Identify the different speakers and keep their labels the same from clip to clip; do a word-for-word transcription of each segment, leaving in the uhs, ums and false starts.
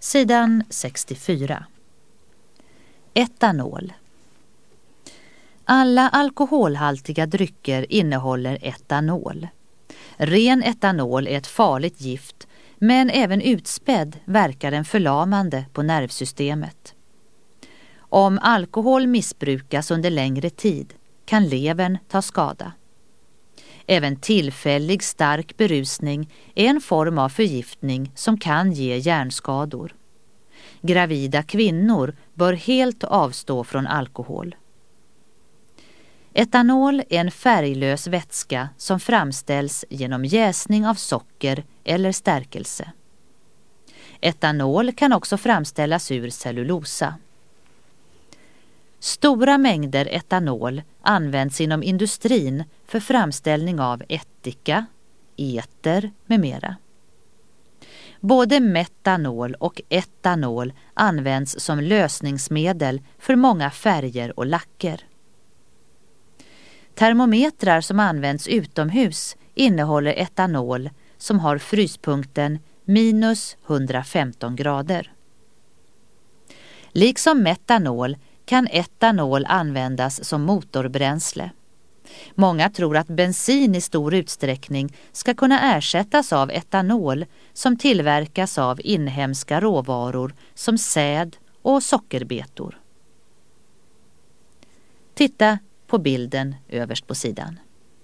Speaker 1: Sidan sextiofyra. Etanol. Alla alkoholhaltiga drycker innehåller etanol. Ren etanol är ett farligt gift, men även utspädd verkar den förlamande på nervsystemet. Om alkohol missbrukas under längre tid kan levern ta skada. Även tillfällig stark berusning är en form av förgiftning som kan ge hjärnskador. Gravida kvinnor bör helt avstå från alkohol. Etanol är en färglös vätska som framställs genom jäsning av socker eller stärkelse. Etanol kan också framställas ur cellulosa. Stora mängder etanol används inom industrin för framställning av ättika, eter med mera. Både metanol och etanol används som lösningsmedel för många färger och lacker. Termometrar som används utomhus innehåller etanol som har fryspunkten minus hundrafemton grader. Liksom metanol kan etanol användas som motorbränsle. Många tror att bensin i stor utsträckning ska kunna ersättas av etanol som tillverkas av inhemska råvaror som säd och sockerbetor. Titta på bilden överst på sidan.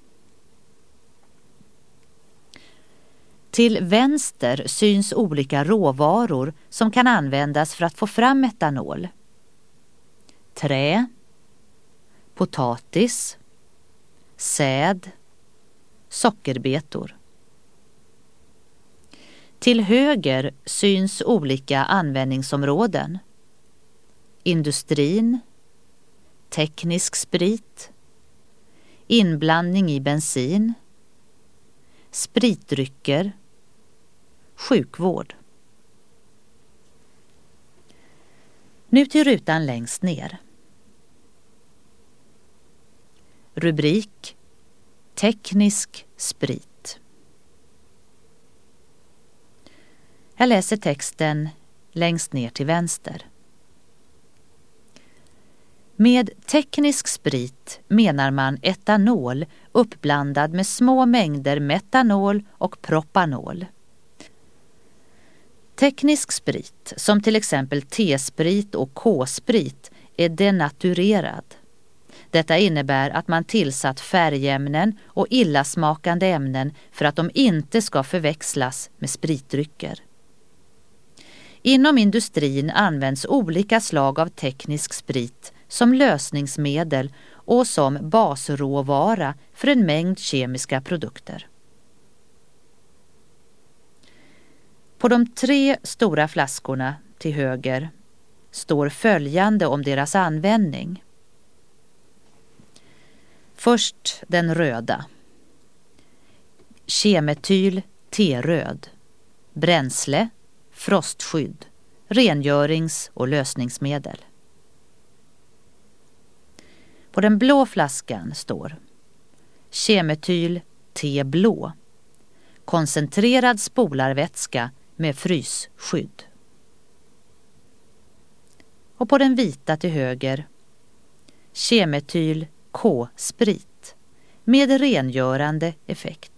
Speaker 1: Till vänster syns olika råvaror som kan användas för att få fram etanol. Trä, potatis, säd, sockerbetor. Till höger syns olika användningsområden. Industrin, teknisk sprit, inblandning i bensin, spritdrycker, sjukvård. Nu till rutan längst ner. Rubrik: teknisk sprit. Jag läser texten längst ner till vänster. Med teknisk sprit menar man etanol uppblandad med små mängder metanol och propanol. Teknisk sprit, som till exempel T-sprit och K-sprit, är denaturerad. Detta innebär att man tillsatt färgämnen och illasmakande ämnen för att de inte ska förväxlas med spritdrycker. Inom industrin används olika slag av teknisk sprit som lösningsmedel och som basråvara för en mängd kemiska produkter. På de tre stora flaskorna till höger står följande om deras användning. Först den röda. Kemetyl T-röd. Bränsle, frostskydd, rengörings- och lösningsmedel. På den blå flaskan står kemetyl T-blå. Koncentrerad spolarvätska med frysskydd. Och på den vita till höger kemetyl K-sprit med rengörande effekt.